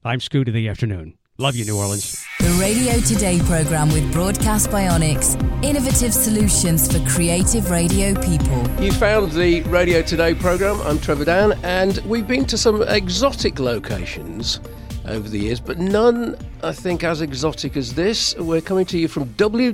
I'm Scoot of the Afternoon. Love you, New Orleans. The Radio Today program with Broadcast Bionics. Innovative solutions for creative radio people. You found the Radio Today program. I'm Trevor Dan, and we've been to some exotic locations over the years, but none, I think, as exotic as this. We're coming to you from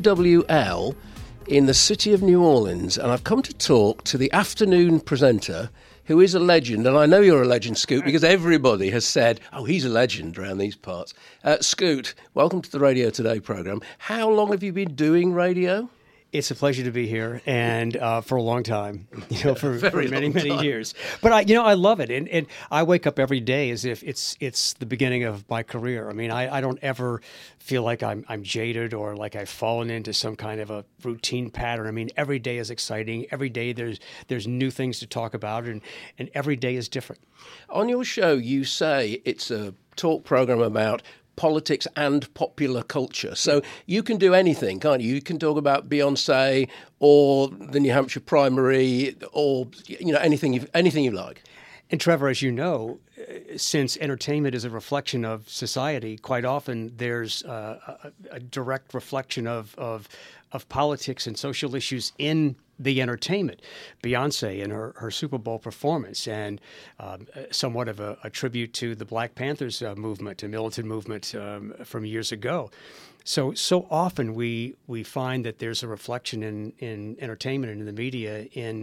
WWL in the city of New Orleans, and I've come to talk to the afternoon presenter, who is a legend, and I know you're a legend, Scoot, because everybody has said, oh, he's a legend around these parts. Scoot, welcome to the Radio Today programme. How long have you been doing radio? It's a pleasure to be here, and for a long time, for many years. But I love it, and I wake up every day as if it's the beginning of my career. I mean, I don't ever feel like I'm jaded or like I've fallen into some kind of a routine pattern. I mean, every day is exciting. Every day there's new things to talk about, and every day is different. On your show, you say it's a talk program about politics and popular culture. So you can do anything, can't you? You can talk about Beyonce or the New Hampshire primary or anything you like. And Trevor, as you know, since entertainment is a reflection of society, quite often there's a direct reflection of politics and social issues in the entertainment. Beyonce and her Super Bowl performance, and somewhat of a tribute to the Black Panthers movement, a militant movement from years ago. So often we find that there's a reflection in entertainment and in the media in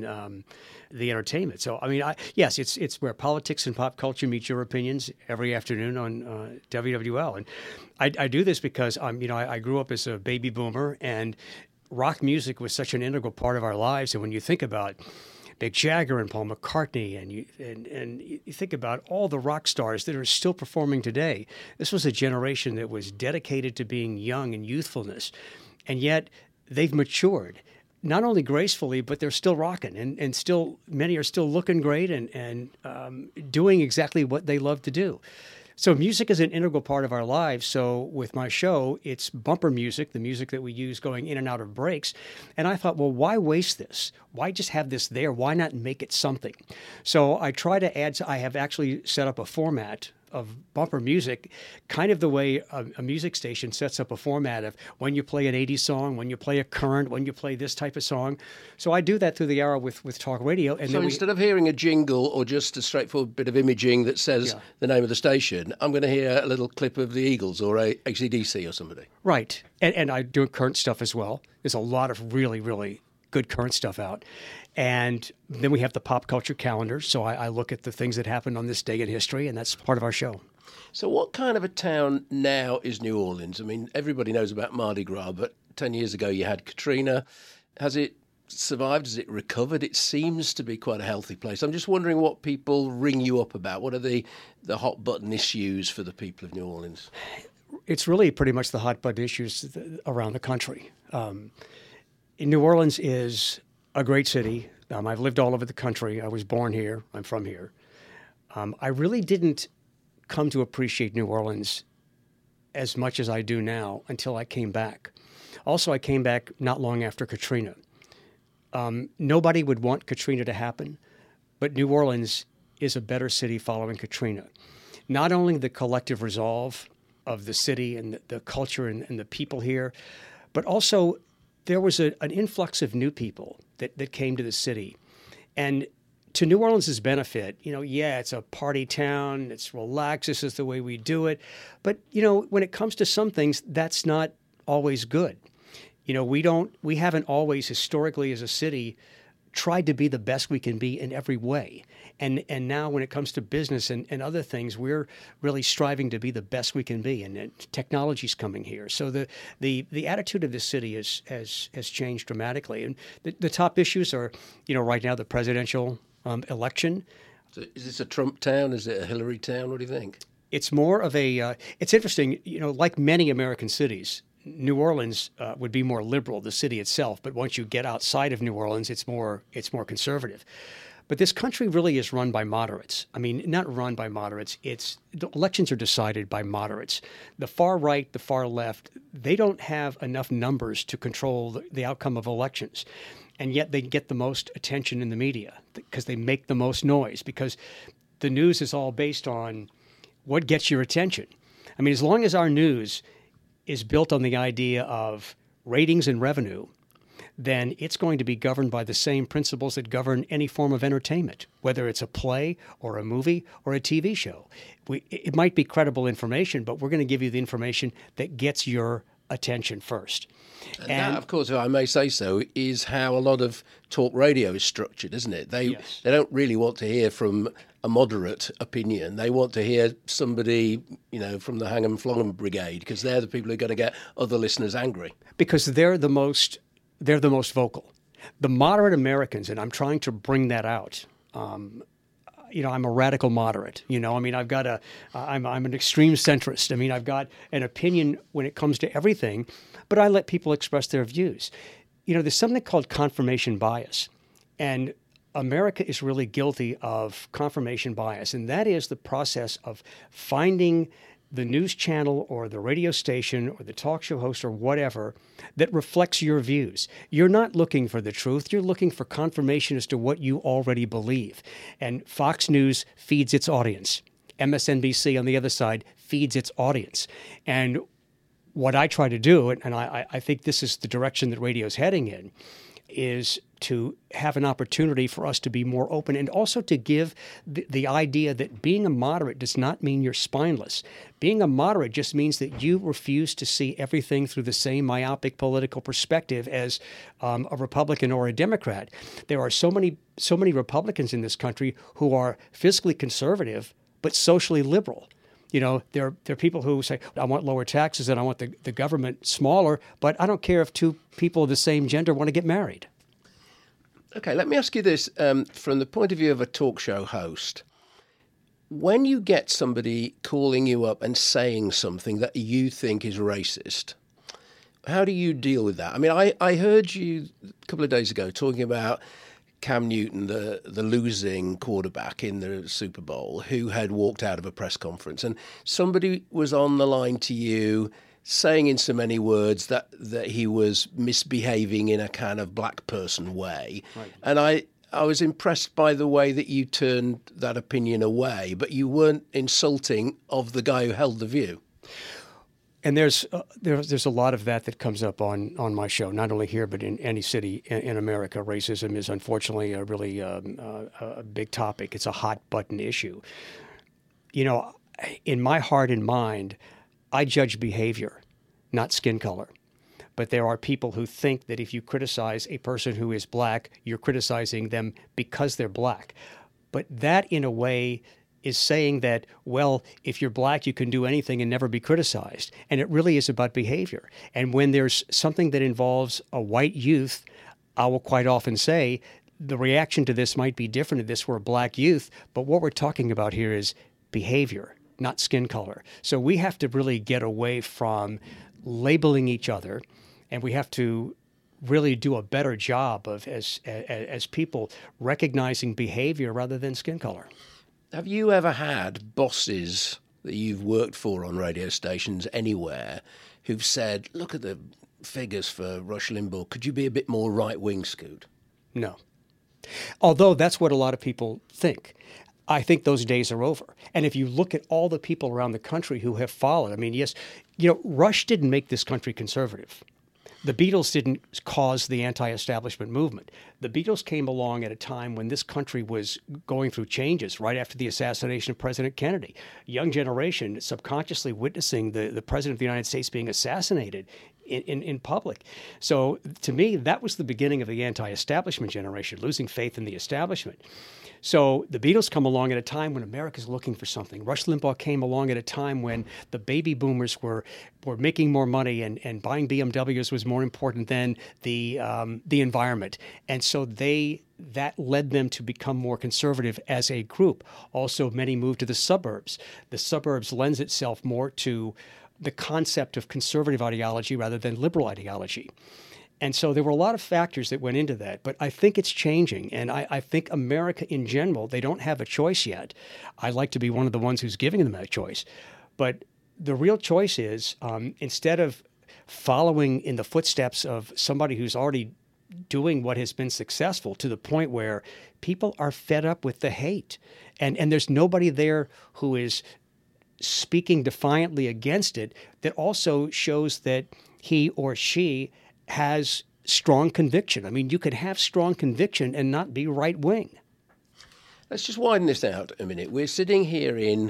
the entertainment. So I mean, yes, it's where politics and pop culture meet your opinions every afternoon on WWL, and I do this because I grew up as a baby boomer, and rock music was such an integral part of our lives. And when you think about Mick Jagger and Paul McCartney, and you think about all the rock stars that are still performing today, this was a generation that was dedicated to being young and youthfulness, and yet they've matured, not only gracefully, but they're still rocking, and still many are still looking great and doing exactly what they love to do. So music is an integral part of our lives. So with my show, it's bumper music, the music that we use going in and out of breaks. And I thought, well, why waste this? Why just have this there? Why not make it something? So I try to add, I have actually set up a format of bumper music, kind of the way a music station sets up a format of when you play an 80s song, when you play a current, when you play this type of song. So I do that through the hour with talk radio. And so instead of hearing a jingle or just a straightforward bit of imaging that says the name of the station, I'm going to hear a little clip of the Eagles or AC/DC or somebody. Right. And I do current stuff as well. There's a lot of really, really good current stuff out. And then we have the pop culture calendar. So I look at the things that happened on this day in history, and that's part of our show. So what kind of a town now is New Orleans? I mean, everybody knows about Mardi Gras, but 10 years ago you had Katrina. Has it survived? Has it recovered? It seems to be quite a healthy place. I'm just wondering what people ring you up about. What are the hot button issues for the people of New Orleans? It's really pretty much the hot button issues around the country. New Orleans is a great city. I've lived all over the country. I was born here. I'm from here. I really didn't come to appreciate New Orleans as much as I do now until I came back. Also, I came back not long after Katrina. Nobody would want Katrina to happen, but New Orleans is a better city following Katrina. Not only the collective resolve of the city and the culture and the people here, but also there was an influx of new people that came to the city. And to New Orleans' benefit, it's a party town, it's relaxed, this is the way we do it. But, when it comes to some things, that's not always good. We haven't always historically as a city tried to be the best we can be in every way. And now when it comes to business and other things, we're really striving to be the best we can be. And technology's coming here. So the attitude of this city has changed dramatically. And the top issues are, right now, the presidential election. So is this a Trump town? Is it a Hillary town? What do you think? It's more of it's interesting, like many American cities, New Orleans would be more liberal, the city itself. But once you get outside of New Orleans, it's more conservative. But this country really is run by moderates. I mean, not run by moderates. The elections are decided by moderates. The far right, the far left, they don't have enough numbers to control the outcome of elections. And yet they get the most attention in the media because they make the most noise, because the news is all based on what gets your attention. I mean, as long as our news is built on the idea of ratings and revenue, then it's going to be governed by the same principles that govern any form of entertainment, whether it's a play or a movie or a TV show. It might be credible information, but we're going to give you the information that gets your attention first. And that, of course, if I may say so, is how a lot of talk radio is structured, isn't it? They don't really want to hear from a moderate opinion. They want to hear somebody, from the Hang 'em Flog 'em Brigade, because they're the people who are going to get other listeners angry. Because they're the most vocal. The moderate Americans, and I'm trying to bring that out. I'm a radical moderate. I'm an extreme centrist. I mean, I've got an opinion when it comes to everything, but I let people express their views. There's something called confirmation bias, and America is really guilty of confirmation bias, and that is the process of finding the news channel or the radio station or the talk show host or whatever that reflects your views. You're not looking for the truth. You're looking for confirmation as to what you already believe. And Fox News feeds its audience. MSNBC on the other side feeds its audience. And what I try to do, and I think this is the direction that radio is heading in, is to have an opportunity for us to be more open and also to give the idea that being a moderate does not mean you're spineless. Being a moderate just means that you refuse to see everything through the same myopic political perspective as a Republican or a Democrat. There are so many Republicans in this country who are fiscally conservative but socially liberal. There are people who say, I want lower taxes and I want the government smaller, but I don't care if two people of the same gender want to get married. Okay, let me ask you this from the point of view of a talk show host. When you get somebody calling you up and saying something that you think is racist, how do you deal with that? I mean, I heard you a couple of days ago talking about Cam Newton, the losing quarterback in the Super Bowl, who had walked out of a press conference, and somebody was on the line to you saying in so many words that he was misbehaving in a kind of black person way. Right. And I was impressed by the way that you turned that opinion away, but you weren't insulting of the guy who held the view. And there's a lot of that comes up on my show, not only here, but in any city in America. Racism is unfortunately a really a big topic. It's a hot button issue. In my heart and mind, I judge behavior, not skin color. But there are people who think that if you criticize a person who is black, you're criticizing them because they're black. But that, in a way, is saying that, well, if you're black, you can do anything and never be criticized. And it really is about behavior. And when there's something that involves a white youth, I will quite often say the reaction to this might be different if this were a black youth. But what we're talking about here is behavior, not skin color. So we have to really get away from labeling each other, and we have to really do a better job of, as people, recognizing behavior rather than skin color. Have you ever had bosses that you've worked for on radio stations anywhere who've said, look at the figures for Rush Limbaugh, could you be a bit more right-wing, Scoot? No. Although that's what a lot of people think. I think those days are over. And if you look at all the people around the country who have followed, I mean, yes, Rush didn't make this country conservative. The Beatles didn't cause the anti-establishment movement. The Beatles came along at a time when this country was going through changes right after the assassination of President Kennedy. A young generation subconsciously witnessing the President of the United States being assassinated in public. So to me, that was the beginning of the anti-establishment generation, losing faith in the establishment. So the Beatles come along at a time when America's looking for something. Rush Limbaugh came along at a time when the baby boomers were making more money and buying BMWs was more important than the environment. And so that led them to become more conservative as a group. Also, many moved to the suburbs. The suburbs lends itself more to the concept of conservative ideology rather than liberal ideology. And so there were a lot of factors that went into that, but I think it's changing. And I think America in general, they don't have a choice yet. I like to be one of the ones who's giving them that choice. But the real choice is instead of following in the footsteps of somebody who's already doing what has been successful to the point where people are fed up with the hate. And there's nobody there who is speaking defiantly against it that also shows that he or she has strong conviction. I mean, you could have strong conviction and not be right-wing. Let's just widen this out a minute. We're sitting here in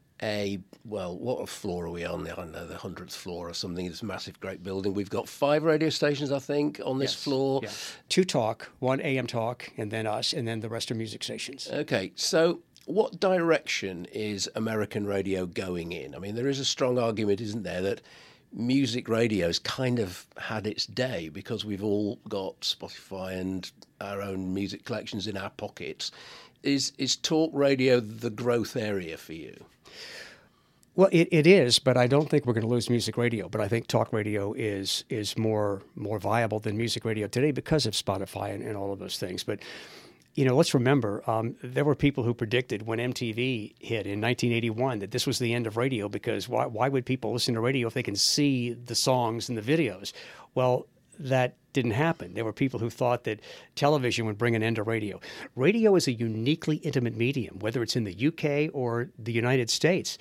what floor are we on? I don't know, the 100th floor or something. This massive, great building. We've got 5 radio stations, I think, on this floor. Yeah. 2 talk, 1 AM talk, and then us, and then the rest are music stations. Okay, so what direction is American radio going in? I mean, there is a strong argument, isn't there, that music radio's kind of had its day because we've all got Spotify and our own music collections in our pockets. Is talk radio the growth area for you? Well, it is, but I don't think we're going to lose music radio. But I think talk radio is more viable than music radio today because of Spotify and all of those things. But, let's remember, there were people who predicted when MTV hit in 1981 that this was the end of radio because why would people listen to radio if they can see the songs and the videos? Well, that didn't happen. There were people who thought that television would bring an end to radio. Radio is a uniquely intimate medium, whether it's in the UK or the United States.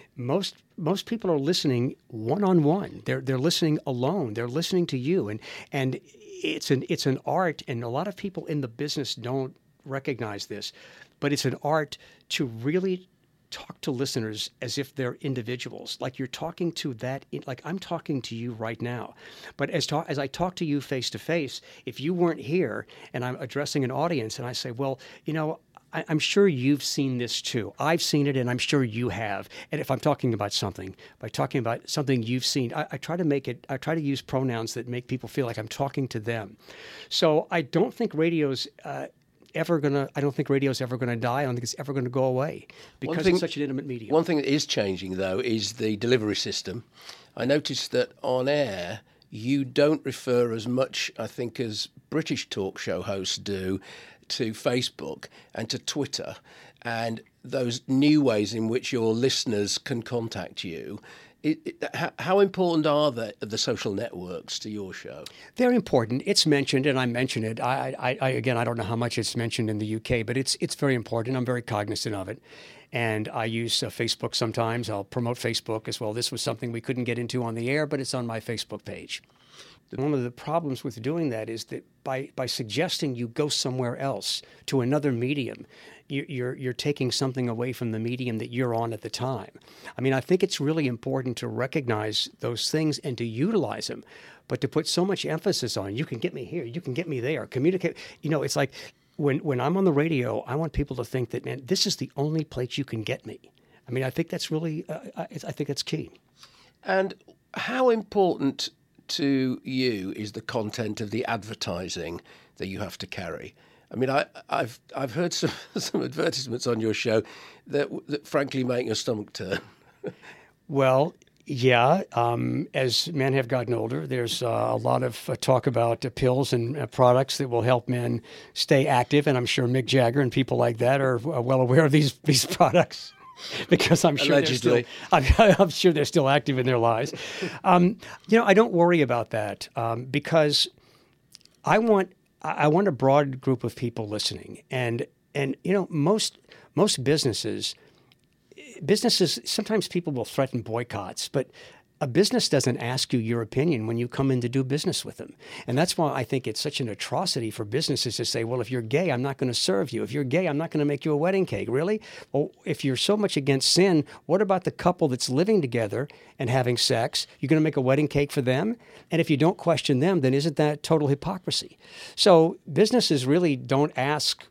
Most people are listening one-on-one. They're listening alone. They're listening to you, and it's an art. And a lot of people in the business don't recognize this, but it's an art to really talk to listeners as if they're individuals, like you're talking to like I'm talking to you right now. But as I talk to you face to face, if you weren't here and I'm addressing an audience and I say, well, I'm sure you've seen this too. I've seen it, and I'm sure you have. And if I'm talking about something, by talking about something you've seen, I try to use pronouns that make people feel like I'm talking to them. So I don't think radio's ever going to die. I don't think it's ever going to go away because it's such an intimate medium. One thing that is changing, though, is the delivery system. I noticed that on air, you don't refer as much, I think, as British talk show hosts do to Facebook and to Twitter and those new ways in which your listeners can contact you. How important are the social networks to your show? They're important. It's mentioned, and I mention it. I don't know how much it's mentioned in the UK, but it's very important. I'm very cognizant of it. And I use Facebook sometimes. I'll promote Facebook as well. This was something we couldn't get into on the air, but it's on my Facebook page. One of the problems with doing that is that by suggesting you go somewhere else to another medium, you're taking something away from the medium that you're on at the time. I mean, I think it's really important to recognize those things and to utilize them, but to put so much emphasis on, you can get me here, you can get me there, communicate. It's like when I'm on the radio, I want people to think that, man, this is the only place you can get me. I mean, I think that's really, I think that's key. And how important to you is the content of the advertising that you have to carry? I mean, I've heard some advertisements on your show that frankly make your stomach turn. Well, yeah. As men have gotten older, there's a lot of talk about pills and products that will help men stay active, and I'm sure Mick Jagger and people like that are well aware of these products. Because I'm sure I'm sure they're still active in their lives. I don't worry about that because I want a broad group of people listening, and most businesses sometimes people will threaten boycotts, but a business doesn't ask you your opinion when you come in to do business with them. And that's why I think it's such an atrocity for businesses to say, well, if you're gay, I'm not going to serve you. If you're gay, I'm not going to make you a wedding cake. Really? Well, if you're so much against sin, what about the couple that's living together and having sex? You're going to make a wedding cake for them? And if you don't question them, then isn't that total hypocrisy? So businesses really don't ask,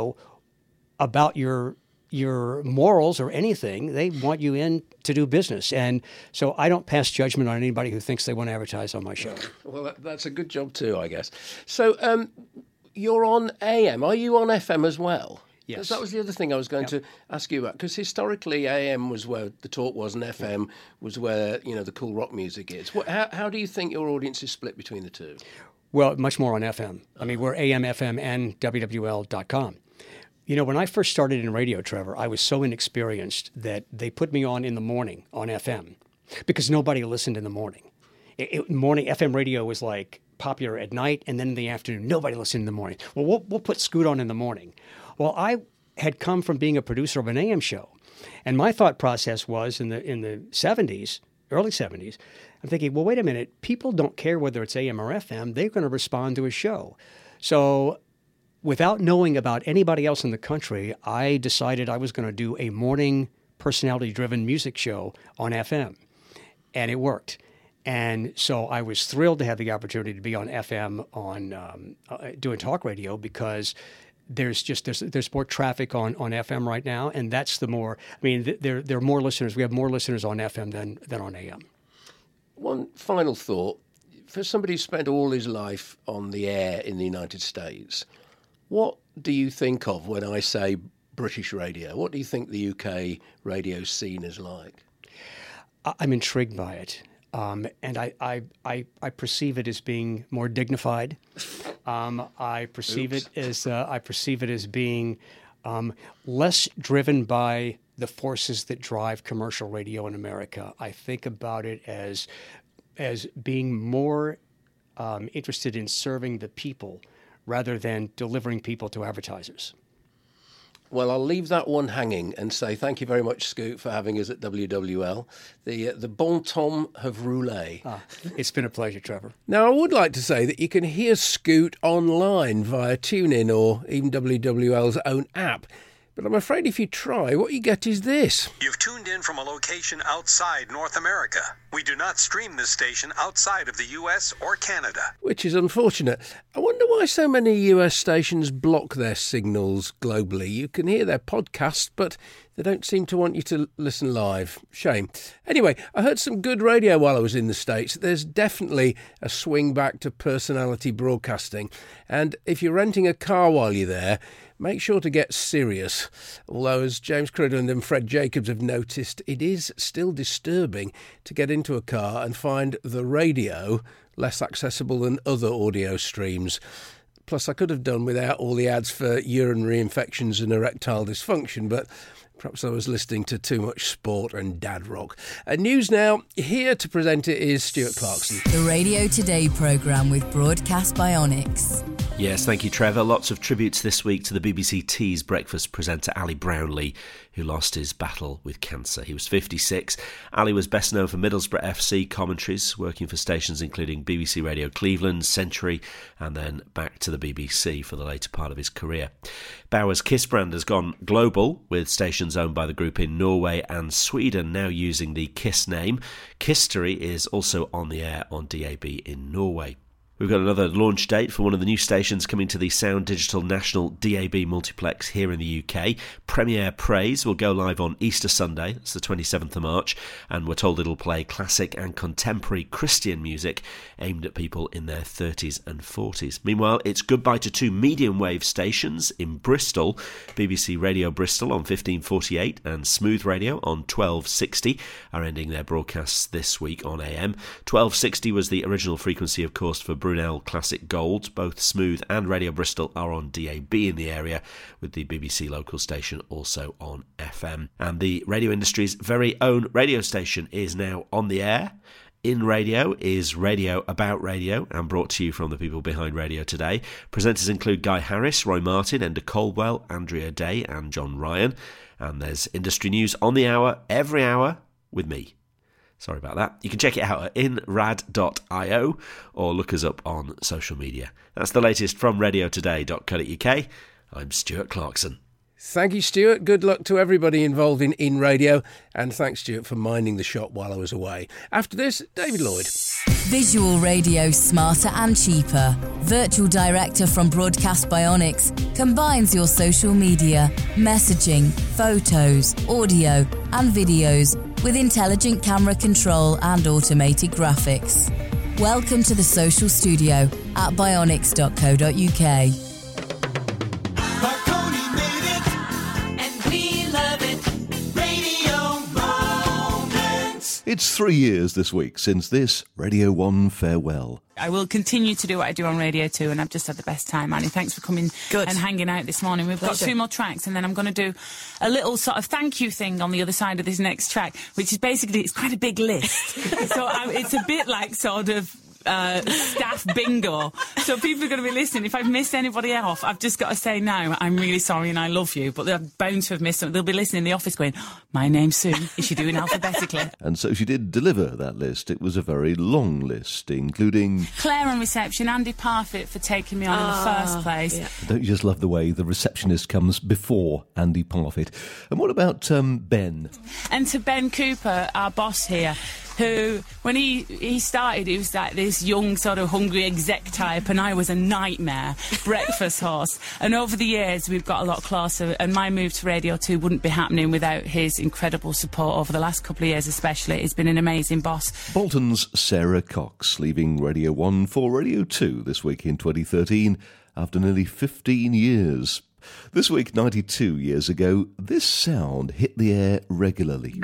about your morals or anything. They want you in to do business. And so I don't pass judgment on anybody who thinks they want to advertise on my show. Well, that's a good job too, I guess. So you're on AM. Are you on FM as well? Yes. That was the other thing I was going to ask you about, because historically AM was where the talk was and FM was where, the cool rock music is. How do you think your audience is split between the two? Well, much more on FM. I mean, we're AM, FM, and WWL.com. When I first started in radio, Trevor, I was so inexperienced that they put me on in the morning on FM because nobody listened in the morning. Morning FM radio was like popular at night, and then in the afternoon, nobody listened in the morning. Well, we'll put Scoot on in the morning. Well, I had come from being a producer of an AM show, And my thought process was in the 70s, early 70s, I'm thinking, well, wait a minute, people don't care whether it's AM or FM, they're going to respond to a show. So without knowing about anybody else in the country, I decided I was going to do a morning personality-driven music show on FM. And it worked. And so I was thrilled to have the opportunity to be on FM on doing talk radio, because there's more traffic on FM right now, and that's the more. I mean, there are more listeners. We have more listeners on FM than on AM. One final thought for somebody who spent all his life on the air in the United States. What do you think of when I say British radio? What do you think the UK radio scene is like? I'm intrigued by it. And I perceive it as being more dignified. I perceive it as being less driven by the forces that drive commercial radio in America. I think about it as being more interested in serving the people rather than delivering people to advertisers. Well, I'll leave that one hanging and say thank you very much, Scoot, for having us at WWL. The bon ton have roulé. It's been a pleasure, Trevor. Now, I would like to say that you can hear Scoot online via TuneIn or even WWL's own app. But I'm afraid if you try, what you get is this. You've tuned in from a location outside North America. We do not stream this station outside of the US or Canada. Which is unfortunate. I wonder why so many US stations block their signals globally. You can hear their podcasts, but they don't seem to want you to listen live. Shame. Anyway, I heard some good radio while I was in the States. There's definitely a swing back to personality broadcasting. And if you're renting a car while you're there, make sure to get Sirius. Although, as James Cridland and Fred Jacobs have noticed, it is still disturbing to get into a car and find the radio less accessible than other audio streams. Plus, I could have done without all the ads for urinary infections and erectile dysfunction, but perhaps I was listening to too much sport and dad rock. News now. Here to present it is Stuart Clarkson. The Radio Today programme with Broadcast Bionics. Yes, thank you, Trevor. Lots of tributes this week to the BBC Tea's breakfast presenter Ali Brownlee, who lost his battle with cancer. He was 56. Ali was best known for Middlesbrough FC commentaries, working for stations including BBC Radio Cleveland, Century, and then back to the BBC for the later part of his career. Bauer's Kiss brand has gone global, with stations owned by the group in Norway and Sweden now using the Kiss name. Kisstory is also on the air on DAB in Norway. We've got another launch date for one of the new stations coming to the Sound Digital National DAB multiplex here in the UK. Premiere Praise will go live on Easter Sunday, that's the 27th of March, and we're told it'll play classic and contemporary Christian music aimed at people in their 30s and 40s. Meanwhile, it's goodbye to two medium wave stations in Bristol. BBC Radio Bristol on 1548 and Smooth Radio on 1260 are ending their broadcasts this week on AM. 1260 was the original frequency, of course, for Brunel Classic Gold. Both Smooth and Radio Bristol are on DAB in the area, with the BBC local station also on FM. And the radio industry's very own radio station is now on the air. In Radio is Radio About Radio, and brought to you from the people behind Radio Today. Presenters include Guy Harris, Roy Martin, Enda Caldwell, Andrea Day and John Ryan. And there's industry news on the hour, every hour, with me. Sorry about that. You can check it out at inrad.io or look us up on social media. That's the latest from radiotoday.co.uk. I'm Stuart Clarkson. Thank you, Stuart. Good luck to everybody involved in Radio. And thanks, Stuart, for minding the shop while I was away. After this, David Lloyd. Visual radio smarter and cheaper. Virtual Director from Broadcast Bionics combines your social media, messaging, photos, audio and videos with intelligent camera control and automated graphics. Welcome to the social studio at bionics.co.uk. It's 3 years this week since this Radio 1 farewell. I will continue to do what I do on Radio 2, and I've just had the best time, Annie. Thanks for coming and hanging out this morning. We've got 2 more tracks, and then I'm going to do a little sort of thank you thing on the other side of this next track, which is basically, it's quite a big list. So it's a bit like sort of staff bingo. So people are going to be listening. If I've missed anybody off, I've just got to say now, I'm really sorry and I love you. But they're bound to have missed them. They'll be listening in the office going, my name's Sue. Is she doing alphabetically? And so she did deliver that list. It was a very long list, including Claire on reception, Andy Parfitt for taking me on in the first place. Yeah. Don't you just love the way the receptionist comes before Andy Parfitt? And what about Ben? And to Ben Cooper, our boss here, who, when he started, he was like this young, sort of hungry exec type, and I was a nightmare breakfast horse. And over the years, we've got a lot closer, and my move to Radio 2 wouldn't be happening without his incredible support over the last couple of years especially. He's been an amazing boss. Bolton's Sarah Cox, leaving Radio 1 for Radio 2 this week in 2013, after nearly 15 years. This week, 92 years ago, this sound hit the air regularly.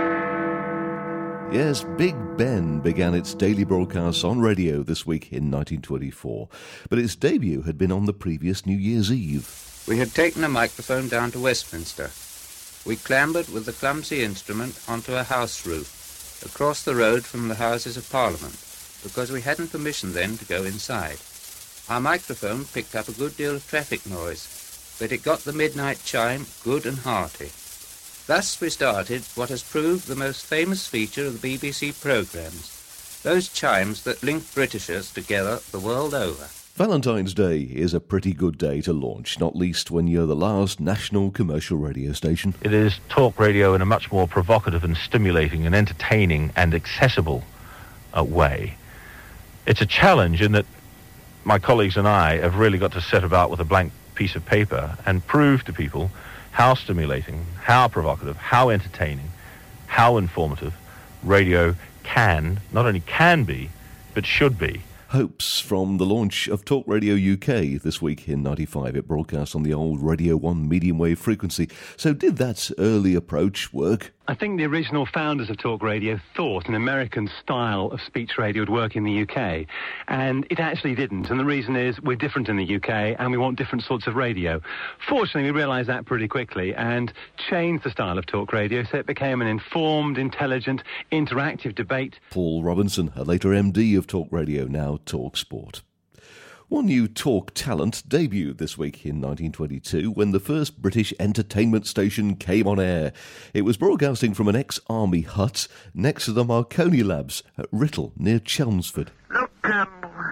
Yes, Big Ben began its daily broadcasts on radio this week in 1924, but its debut had been on the previous New Year's Eve. We had taken a microphone down to Westminster. We clambered with the clumsy instrument onto a house roof, across the road from the Houses of Parliament, because we hadn't permission then to go inside. Our microphone picked up a good deal of traffic noise, but it got the midnight chime good and hearty. Thus we started what has proved the most famous feature of the BBC programmes, those chimes that link Britishers together the world over. Valentine's Day is a pretty good day to launch, not least when you're the last national commercial radio station. It is talk radio in a much more provocative and stimulating and entertaining and accessible way. It's a challenge in that my colleagues and I have really got to set about with a blank piece of paper and prove to people how stimulating, how provocative, how entertaining, how informative radio not only can be, but should be. Hopes from the launch of Talk Radio UK this week in 95. It broadcast on the old Radio 1 medium wave frequency. So did that early approach work? I think the original founders of Talk Radio thought an American style of speech radio would work in the UK, and it actually didn't. And the reason is we're different in the UK and we want different sorts of radio. Fortunately, we realised that pretty quickly and changed the style of talk radio so it became an informed, intelligent, interactive debate. Paul Robinson, a later MD of Talk Radio, now Talk Sport. One new talk talent debuted this week in 1922 when the first British entertainment station came on air. It was broadcasting from an ex-army hut next to the Marconi Labs at Writtle, near Chelmsford. Look, well,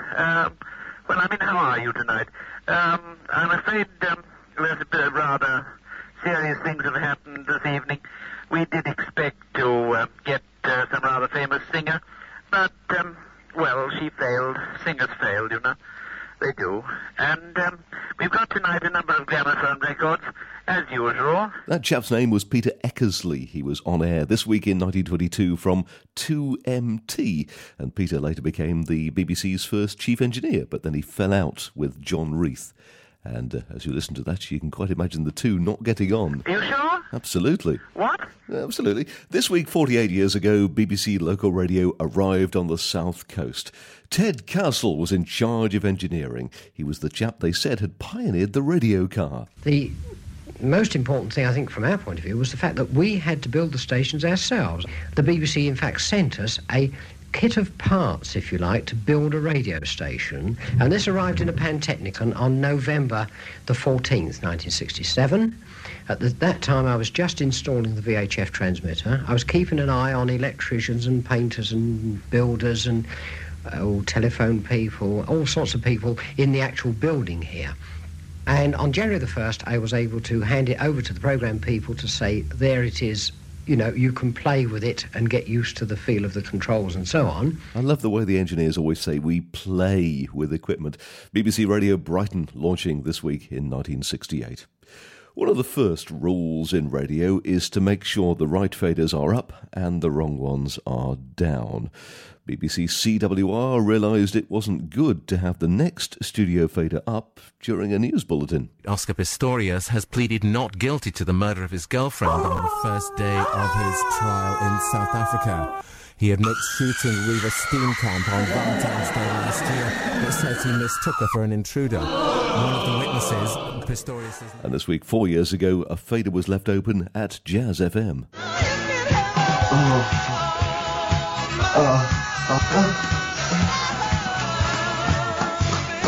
I mean, how are you tonight? I'm afraid rather serious things have happened this evening. We did expect to get some rather famous singer, but, well, she failed. Singers failed, you know. They do. And we've got tonight a number of gramophone records, as usual. That chap's name was Peter Eckersley. He was on air this week in 1922 from 2MT. And Peter later became the BBC's first chief engineer, but then he fell out with John Reith. And as you listen to that, you can quite imagine the two not getting on. Are you sure? Absolutely. What? Absolutely. This week, 48 years ago, BBC local radio arrived on the south coast. Ted Castle was in charge of engineering. He was the chap they said had pioneered the radio car. The most important thing, I think, from our point of view, was the fact that we had to build the stations ourselves. The BBC, in fact, sent us a kit of parts, if you like, to build a radio station. And this arrived in a Pantechnicon on November the 14th, 1967. At that time, I was just installing the VHF transmitter. I was keeping an eye on electricians and painters and builders and telephone people, all sorts of people in the actual building here. And on January the 1st, I was able to hand it over to the programme people to say, there it is, you know, you can play with it and get used to the feel of the controls and so on. I love the way the engineers always say we play with equipment. BBC Radio Brighton launching this week in 1968. One of the first rules in radio is to make sure the right faders are up and the wrong ones are down. BBC CWR realised it wasn't good to have the next studio fader up during a news bulletin. Oscar Pistorius has pleaded not guilty to the murder of his girlfriend on the first day of his trial in South Africa. He admits shooting Riva Steenkamp on Valentine's Day last year, but says he mistook her for an intruder. One of the witnesses, Pistorius says... And this week, 4 years ago, a fader was left open at Jazz FM.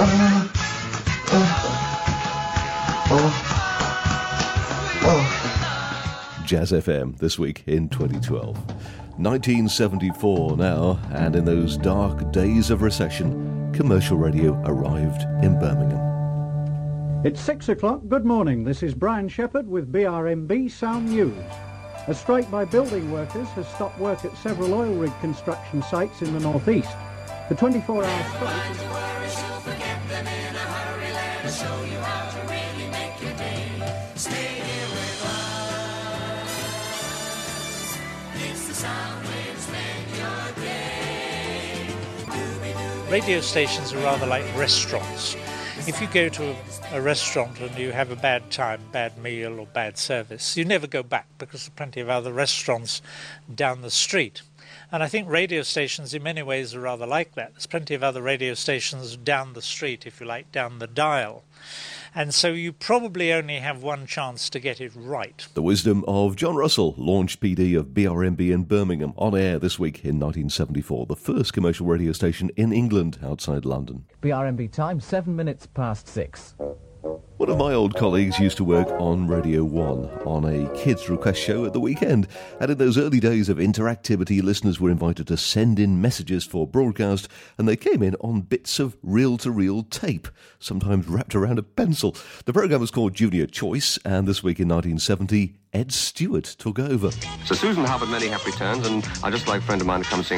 Jazz FM this week in 2012. 1974 now, and in those dark days of recession, commercial radio arrived in Birmingham. It's 6 o'clock. Good morning. This is Brian Shepherd with BRMB Sound News. A strike by building workers has stopped work at several oil rig construction sites in the northeast. The 24-hour strike... Radio stations are rather like restaurants. If you go to a restaurant and you have a bad time, bad meal or bad service, you never go back because there are plenty of other restaurants down the street. And I think radio stations in many ways are rather like that. There's plenty of other radio stations down the street, if you like, down the dial. And so you probably only have one chance to get it right. The wisdom of John Russell, launch PD of BRMB in Birmingham, on air this week in 1974, the first commercial radio station in England outside London. BRMB time, 7 minutes past 6. One of my old colleagues used to work on Radio 1 on a kids' request show at the weekend, and in those early days of interactivity, listeners were invited to send in messages for broadcast, and they came in on bits of reel-to-reel tape, sometimes wrapped around a pencil. The programme was called Junior Choice, and this week in 1970, Ed Stewart took over. So Susan Hubbard, many happy returns, and I'd just like a friend of mine to come sing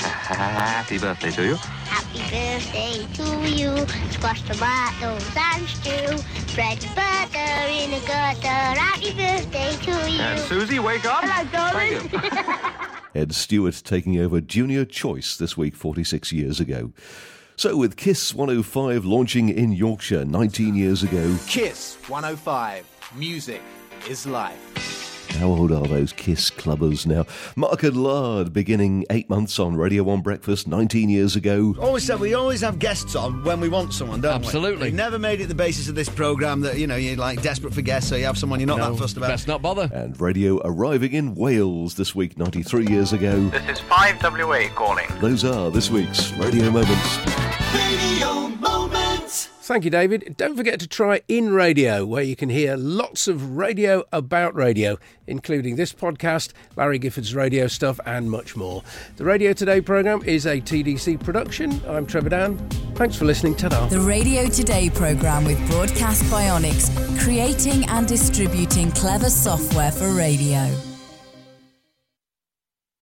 happy birthday to you. Happy birthday to you, squash tomatoes and stew, bread and butter in a gutter, happy birthday to you. And Susie, wake up. Hello, darling. Thank you. Ed Stewart taking over Junior Choice this week 46 years ago. So with Kiss 105 launching in Yorkshire 19 years ago... Kiss 105, music is life. How old are those Kiss clubbers now? Mark and Lard beginning 8 months on Radio 1 Breakfast 19 years ago. Always said we always have guests on when we want someone, don't we? Absolutely. We've never made it the basis of this programme that, you know, you're like desperate for guests, so you have someone you're not that fussed about. Best not bother. And radio arriving in Wales this week 93 years ago. This is 5WA calling. Those are this week's Radio Moments. Radio Moments. Thank you, David. Don't forget to try In Radio, where you can hear lots of radio about radio, including this podcast, Larry Gifford's radio stuff, and much more. The Radio Today programme is a TDC production. I'm Trevor Dan. Thanks for listening. Ta-da. The Radio Today programme with Broadcast Bionics, creating and distributing clever software for radio.